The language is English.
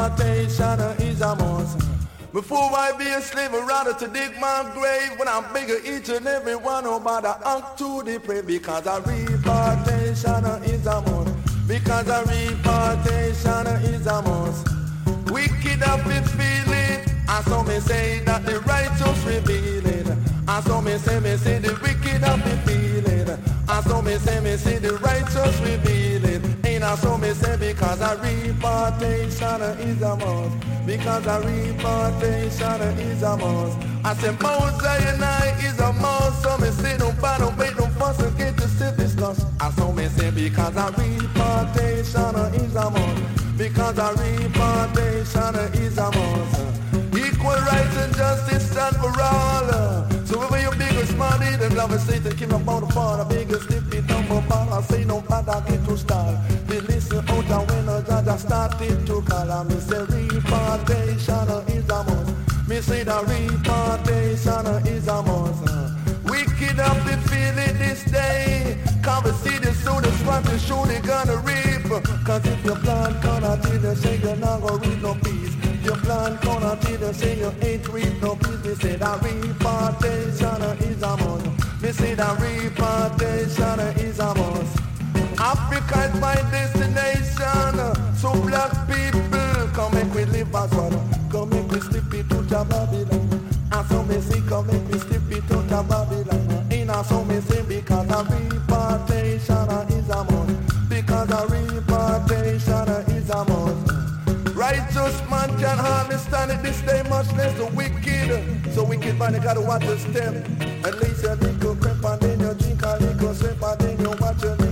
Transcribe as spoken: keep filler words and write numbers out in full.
repartation is a must. Before I be a slave, I'd rather to dig my grave when I'm bigger each and every one about the act to the prey. Because a repartation is a must. Because a repartation is a must. Wicked up it feel it, and some may say that the righteous reveal it. And some may say, me say the wicked up it feel it. And some may say, me say the righteous reveal it. And some may say because a repartation is a must. Because a repartation is a must. I say Mount Zion is a must. Some may say don't battle, wait, don't fuss and get to see this loss. And some may say because a repartation is a must. Because a repartation is a must. Equal rights and justice stand for all. So whether you're big or small, the love is Satan, keep up on the phone. A big or stiff, it don't go ball. I say no matter, get to start. They listen out and when a judge I started to call. And me say repartation is a must. Me say the repartation is a must. Wicked up the feeling this day. Come and see the soul, the swat, the show they gonna reap. Cause if your plan cannot till you say you're not gonna reap no peace. Your plan cannot till you say you ain't reap no peace. Me say that repartation is a must. Me say that repartation is a must. Africa is my destination. So black people, come make we live as one. Come make we slip it to Babylon. And so me say, come make we slip it to Babylon. And so me say, because a repartation is a must. Because a repartation is a must. Righteous man can hardly stand it this day, much less the wicked. So wicked man, you gotta watch your step. At least you little crap and then you drink a little sip and then you watch your